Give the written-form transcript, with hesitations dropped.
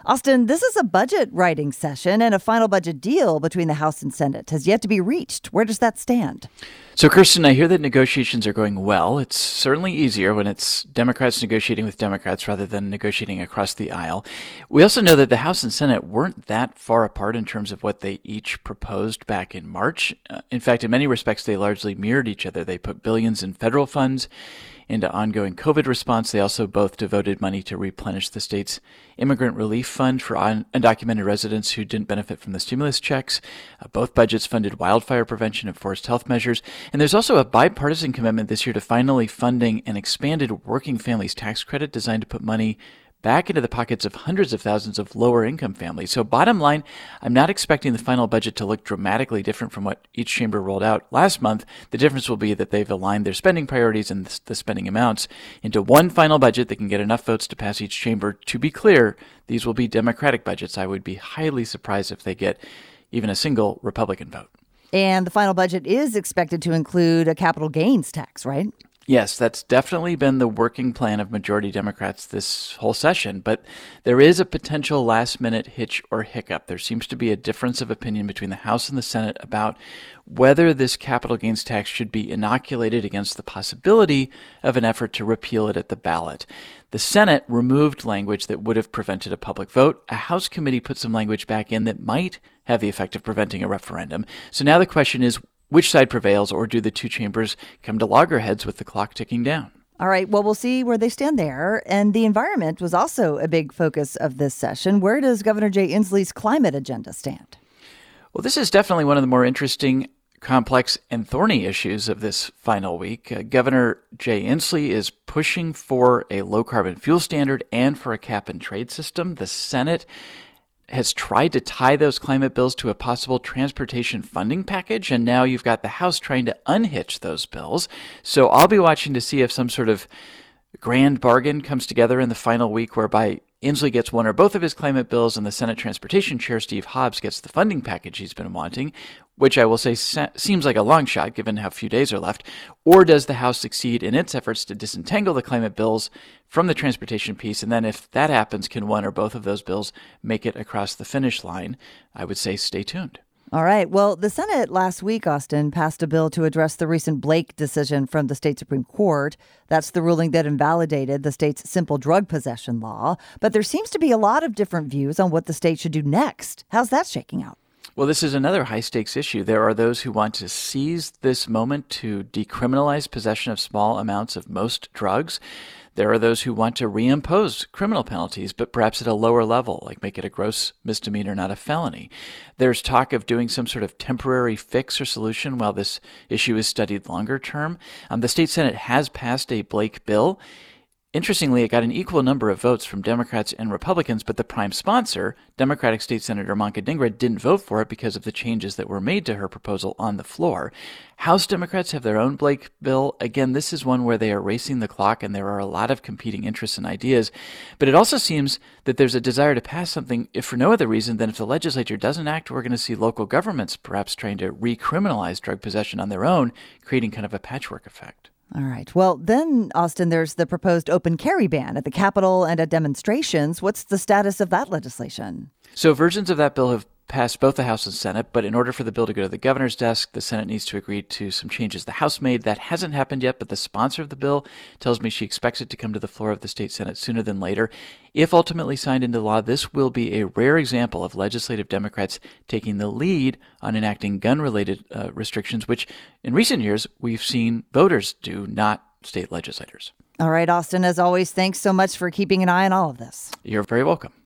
Austin, this is a budget writing session, and a final budget deal between the House and Senate has yet to be reached. Where does that stand? So, Kirsten, I hear that negotiations are going well. It's certainly easier when it's Democrats negotiating with Democrats rather than negotiating across the aisle. We also know that the House and Senate weren't that far apart in terms of what they each proposed back in March. In fact, in many respects, they largely mirrored each other. They put billions in federal funds into ongoing COVID response. They also both devoted money to replenish the state's immigrant relief fund for undocumented residents who didn't benefit from the stimulus checks. Both budgets funded wildfire prevention and forced health measures. And there's also a bipartisan commitment this year to finally funding an expanded working families tax credit designed to put money back into the pockets of hundreds of thousands of lower-income families. So bottom line, I'm not expecting the final budget to look dramatically different from what each chamber rolled out last month. The difference will be that they've aligned their spending priorities and the spending amounts into one final budget that can get enough votes to pass each chamber. To be clear, these will be Democratic budgets. I would be highly surprised if they get even a single Republican vote. And the final budget is expected to include a capital gains tax, right? Yes, that's definitely been the working plan of majority Democrats this whole session, but there is a potential last-minute hitch or hiccup. There seems to be a difference of opinion between the House and the Senate about whether this capital gains tax should be inoculated against the possibility of an effort to repeal it at the ballot. The Senate removed language that would have prevented a public vote. A House committee put some language back in that might have the effect of preventing a referendum. So now the question is, which side prevails, or do the two chambers come to loggerheads with the clock ticking down? All right, well, we'll see where they stand there. And the environment was also a big focus of this session. Where does Governor Jay Inslee's climate agenda stand? Well, this is definitely one of the more interesting, complex, and thorny issues of this final week. Governor Jay Inslee is pushing for a low-carbon fuel standard and for a cap-and-trade system. The Senate has tried to tie those climate bills to a possible transportation funding package, and now you've got the House trying to unhitch those bills. So I'll be watching to see if some sort of grand bargain comes together in the final week whereby Inslee gets one or both of his climate bills and the Senate Transportation Chair, Steve Hobbs, gets the funding package he's been wanting, which I will say seems like a long shot given how few days are left. Or does the House succeed in its efforts to disentangle the climate bills from the transportation piece? And then if that happens, can one or both of those bills make it across the finish line? I would say stay tuned. All right. Well, the Senate last week, Austin, passed a bill to address the recent Blake decision from the state Supreme Court. That's the ruling that invalidated the state's simple drug possession law. But there seems to be a lot of different views on what the state should do next. How's that shaking out? Well, this is another high-stakes issue. There are those who want to seize this moment to decriminalize possession of small amounts of most drugs. There are those who want to reimpose criminal penalties, but perhaps at a lower level, like make it a gross misdemeanor, not a felony. There's talk of doing some sort of temporary fix or solution while this issue is studied longer term. The state Senate has passed a Blake bill. Interestingly, it got an equal number of votes from Democrats and Republicans, but the prime sponsor, Democratic State Senator Manka Dhingra, didn't vote for it because of the changes that were made to her proposal on the floor. House Democrats have their own Blake bill. Again, this is one where they are racing the clock and there are a lot of competing interests and ideas. But it also seems that there's a desire to pass something, if for no other reason than if the legislature doesn't act, we're going to see local governments perhaps trying to recriminalize drug possession on their own, creating kind of a patchwork effect. All right. Well, then, Austin, there's the proposed open carry ban at the Capitol and at demonstrations. What's the status of that legislation? So versions of that bill have passed both the House and Senate, but in order for the bill to go to the governor's desk, the Senate needs to agree to some changes the House made. That hasn't happened yet, but the sponsor of the bill tells me she expects it to come to the floor of the state Senate sooner than later. If ultimately signed into law, this will be a rare example of legislative Democrats taking the lead on enacting gun-related restrictions, which in recent years we've seen voters do, not state legislators. All right, Austin, as always, thanks so much for keeping an eye on all of this. You're very welcome.